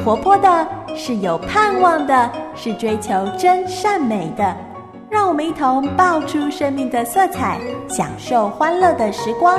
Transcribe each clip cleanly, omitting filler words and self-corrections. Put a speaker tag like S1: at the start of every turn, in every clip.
S1: 活泼的，是有盼望的，是追求真善美的。让我们一同爆出生命的色彩，享受欢乐的时光。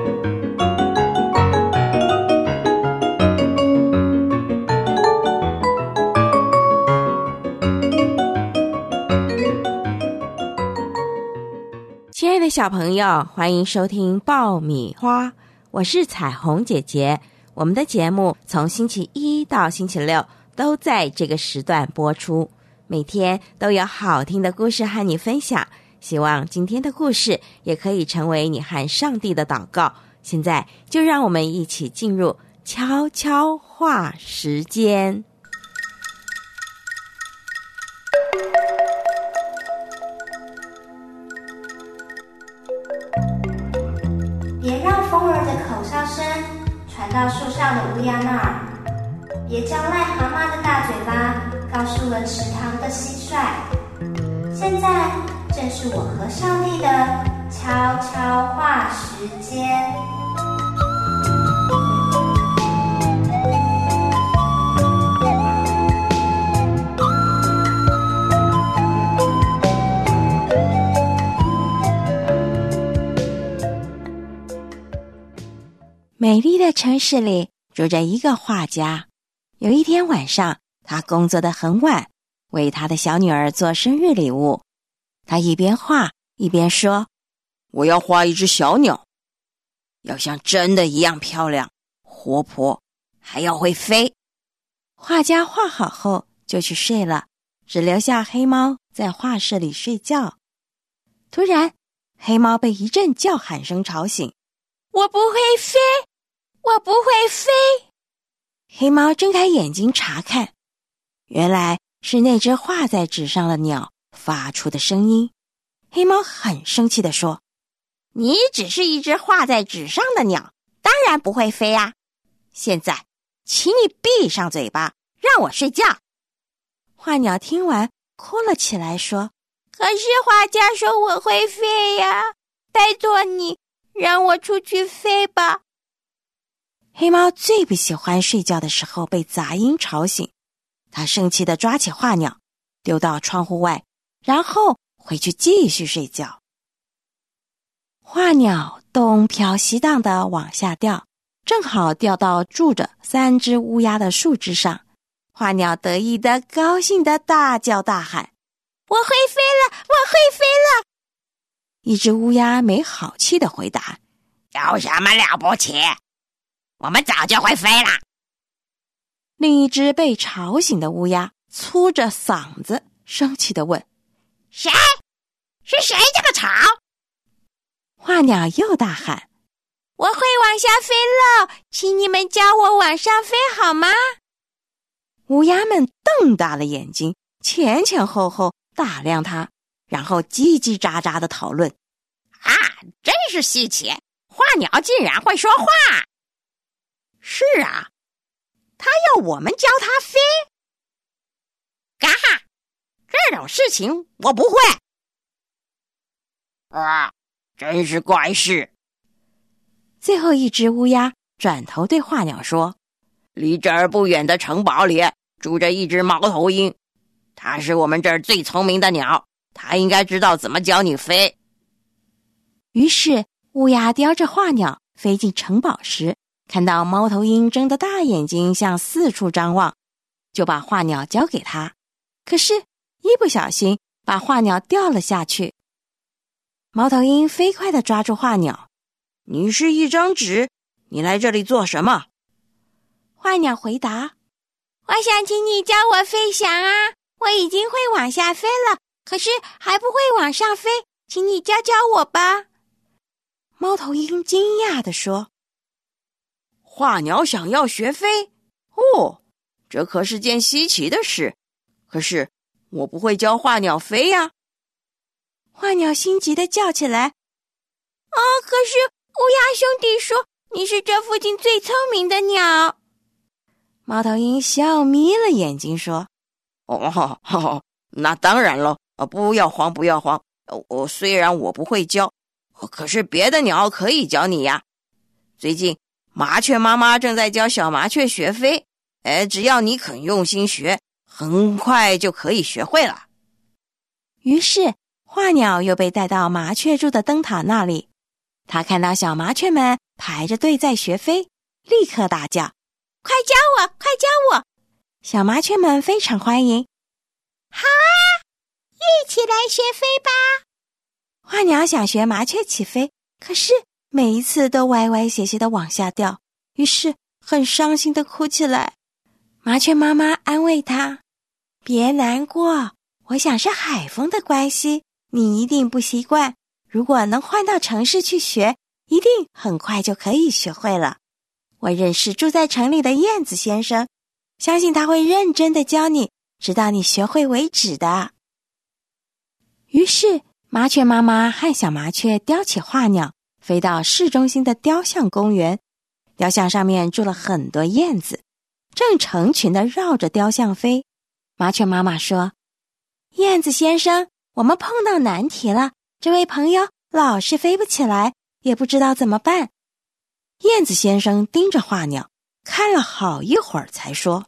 S2: 亲爱的小朋友，欢迎收听爆米花，我是彩虹姐姐。我们的节目从星期一到星期六都在这个时段播出，每天都有好听的故事和你分享。希望今天的故事也可以成为你和上帝的祷告。现在就让我们一起进入悄悄话时间。
S3: 别让风儿的口哨声传到树上的乌鸦那儿，别将癞蛤蟆的大嘴巴告诉了池塘的蟋蟀。现在正是我和上帝的悄悄话时间。
S2: 美丽的城市里住着一个画家。有一天晚上，他工作得很晚，为他的小女儿做生日礼物。他一边画一边说，我要画一只小鸟，要像真的一样漂亮活泼，还要会飞。画家画好后就去睡了，只留下黑猫在画室里睡觉。突然，黑猫被一阵叫喊声吵醒，我不会飞，我不会飞。黑猫睁开眼睛查看，原来是那只画在纸上的鸟发出的声音。黑猫很生气地说，你只是一只画在纸上的鸟，当然不会飞啊。现在请你闭上嘴巴，让我睡觉。画鸟听完哭了起来说，可是画家说我会飞呀，拜托你让我出去飞吧。黑猫最不喜欢睡觉的时候被杂音吵醒，他生气地抓起画鸟丢到窗户外，然后回去继续睡觉。画鸟东飘西荡地往下掉，正好掉到住着3只乌鸦的树枝上。画鸟得意地高兴地大叫大喊，我会飞了，我会飞了。一只乌鸦没好气地回答，有什么了不起，我们早就会飞了。另一只被吵醒的乌鸦粗着嗓子生气地问，谁？是谁这么吵？画鸟又大喊，我会往下飞了，请你们教我往上飞好吗？乌鸦们瞪大了眼睛，前前后后打量它，然后叽叽喳喳地讨论，啊，真是稀奇，画鸟竟然会说话。是啊，他要我们教他飞。嘎哈，这种事情我不会。啊，真是怪事。最后一只乌鸦转头对画鸟说，离这儿不远的城堡里住着一只猫头鹰，它是我们这儿最聪明的鸟，它应该知道怎么教你飞。于是乌鸦叼着画鸟飞进城堡时，看到猫头鹰睁得大眼睛向四处张望，就把画鸟交给他，可是一不小心把画鸟掉了下去。猫头鹰飞快地抓住画鸟，你是一张纸，你来这里做什么？画鸟回答，我想请你教我飞翔啊，我已经会往下飞了，可是还不会往上飞，请你教教我吧。猫头鹰惊讶地说，画鸟想要学飞？哦，这可是件稀奇的事，可是我不会教画鸟飞呀。画鸟心急地叫起来，可是乌鸦兄弟说你是这附近最聪明的鸟。猫头鹰笑眯了眼睛说，那当然了，不要慌不要慌，虽然我不会教，可是别的鸟可以教你呀。最近麻雀妈妈正在教小麻雀学飞，
S4: 只要你肯用心学，很快就可以学会了。
S2: 于是画鸟又被带到麻雀住的灯塔那里，他看到小麻雀们排着队在学飞，立刻大叫：快教我，快教我！小麻雀们非常欢迎。
S5: 好啊，一起来学飞吧！
S2: 画鸟想学麻雀起飞，可是每一次都歪歪斜斜地往下掉，于是很伤心地哭起来。麻雀妈妈安慰它：别难过，我想是海风的关系，你一定不习惯。如果能换到城市去学，一定很快就可以学会了。我认识住在城里的燕子先生，相信他会认真地教你，直到你学会为止的。于是麻雀妈妈和小麻雀叼起画鸟，飞到市中心的雕像公园。雕像上面住了很多燕子，正成群地绕着雕像飞。麻雀妈妈说：燕子先生，我们碰到难题了，这位朋友老是飞不起来，也不知道怎么办。燕子先生盯着画鸟，看了好一会儿才说：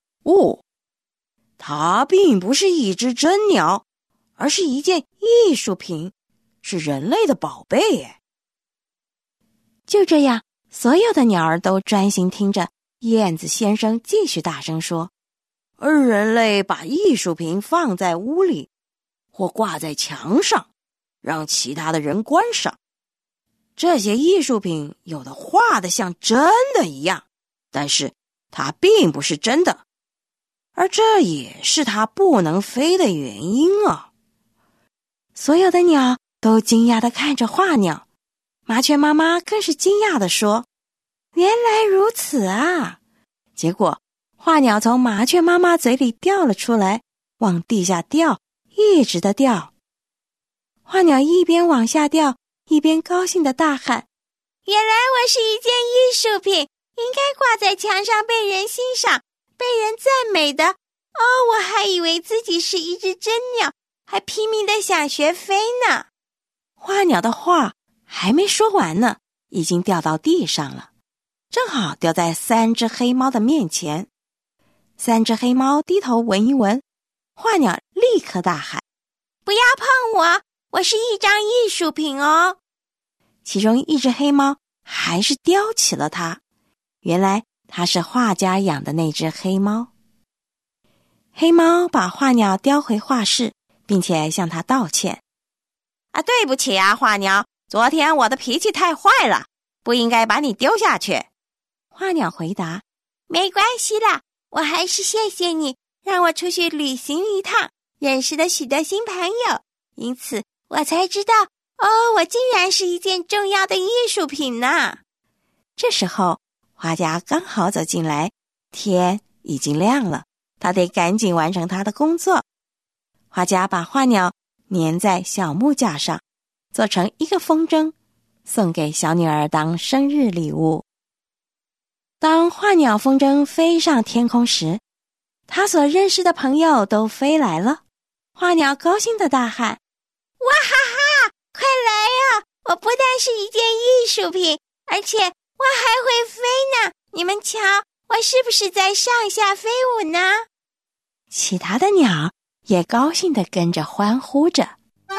S4: 它并不是一只真鸟，而是一件艺术品，是人类的宝贝耶。
S2: 就这样，所有的鸟儿都专心听着燕子先生继续大声说：
S4: 而人类把艺术品放在屋里或挂在墙上，让其他的人观赏。这些艺术品有的画得像真的一样，但是它并不是真的，而这也是它不能飞的原因啊。
S2: 所有的鸟都惊讶地看着画鸟，麻雀妈妈更是惊讶地说：原来如此啊！结果画鸟从麻雀妈妈嘴里掉了出来，往地下掉，一直的掉。画鸟一边往下掉，一边高兴地大喊：
S5: 原来我是一件艺术品，应该挂在墙上被人欣赏，被人赞美的。我还以为自己是一只真鸟，还拼命地想学飞呢。
S2: 画鸟的话还没说完呢，已经掉到地上了，正好掉在3只黑猫的面前。3只黑猫低头闻一闻，画鸟立刻大喊：
S5: 不要碰我，我是一张艺术品哦！
S2: 其中一只黑猫还是叼起了它，原来它是画家养的那只黑猫。黑猫把画鸟叼回画室，并且向它道歉：
S4: 对不起啊，画鸟，昨天我的脾气太坏了，不应该把你丢下去。
S2: 画鸟回答：
S5: 没关系啦，我还是谢谢你，让我出去旅行一趟，认识了许多新朋友，因此我才知道，我竟然是一件重要的艺术品呢。
S2: 这时候画家刚好走进来，天已经亮了，他得赶紧完成他的工作。画家把画鸟粘在小木架上，做成一个风筝，送给小女儿当生日礼物。当画鸟风筝飞上天空时，他所认识的朋友都飞来了。画鸟高兴地大喊：
S5: 哇哈哈，快来啊！我不但是一件艺术品，而且我还会飞呢！你们瞧，我是不是在上下飞舞呢？
S2: 其他的鸟也高兴地跟着欢呼着。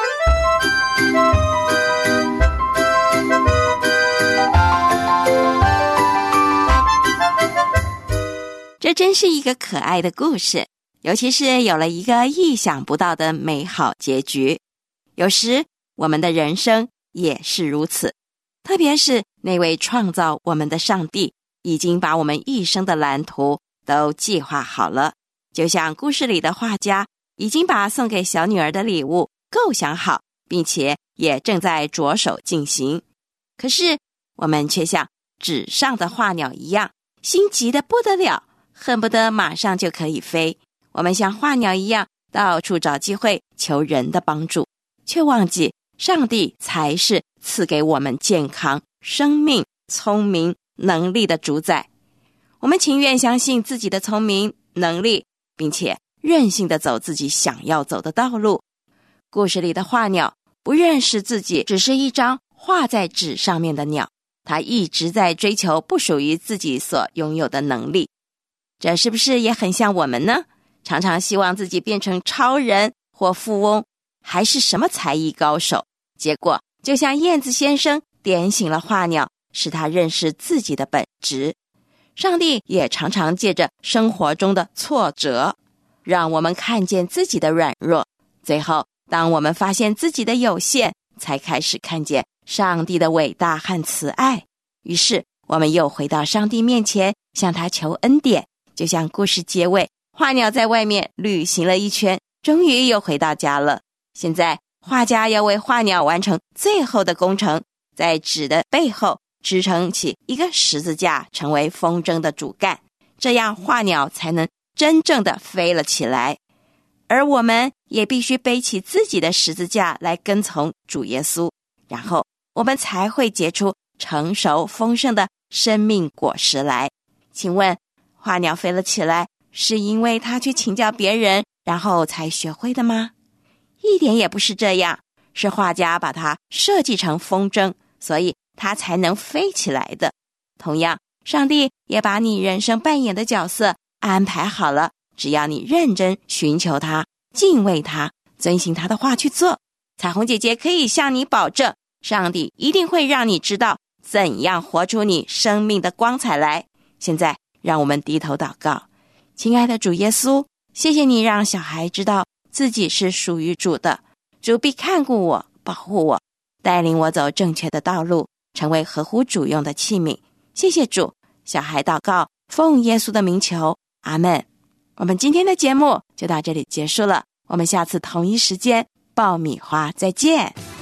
S2: 这真是一个可爱的故事，尤其是有了一个意想不到的美好结局。有时我们的人生也是如此，特别是那位创造我们的上帝已经把我们一生的蓝图都计划好了，就像故事里的画家已经把送给小女儿的礼物构想好，并且也正在着手进行。可是我们却像纸上的画鸟一样，心急得不得了，恨不得马上就可以飞。我们像画鸟一样，到处找机会求人的帮助，却忘记上帝才是赐给我们健康、生命、聪明、能力的主宰。我们情愿相信自己的聪明、能力，并且任性地走自己想要走的道路。故事里的画鸟不认识自己只是一张画在纸上面的鸟，它一直在追求不属于自己所拥有的能力。 这是不是也很像我们呢？常常希望自己变成超人或富翁，还是什么才艺高手，结果就像燕子先生点醒了画鸟，使他认识自己的本质。上帝也常常借着生活中的挫折，让我们看见自己的软弱，最后当我们发现自己的有限，才开始看见上帝的伟大和慈爱。于是我们又回到上帝面前，向他求恩典。就像故事结尾，画鸟在外面旅行了一圈，终于又回到家了。现在画家要为画鸟完成最后的工程，在纸的背后支撑起一个十字架，成为风筝的主干，这样画鸟才能真正的飞了起来。而我们也必须背起自己的十字架来跟从主耶稣，然后我们才会结出成熟丰盛的生命果实来。请问画鸟飞了起来，是因为他去请教别人，然后才学会的吗？一点也不是这样，是画家把它设计成风筝，所以它才能飞起来的。同样，上帝也把你人生扮演的角色安排好了，只要你认真寻求他，敬畏他，遵行他的话去做，彩虹姐姐可以向你保证，上帝一定会让你知道怎样活出你生命的光彩来。现在让我们低头祷告。亲爱的主耶稣，谢谢你让小孩知道自己是属于主的，主必看顾我，保护我，带领我走正确的道路，成为合乎主用的器皿。谢谢主，小孩祷告，奉耶稣的名求，阿们。我们今天的节目就到这里结束了，我们下次同一时间爆米花再见。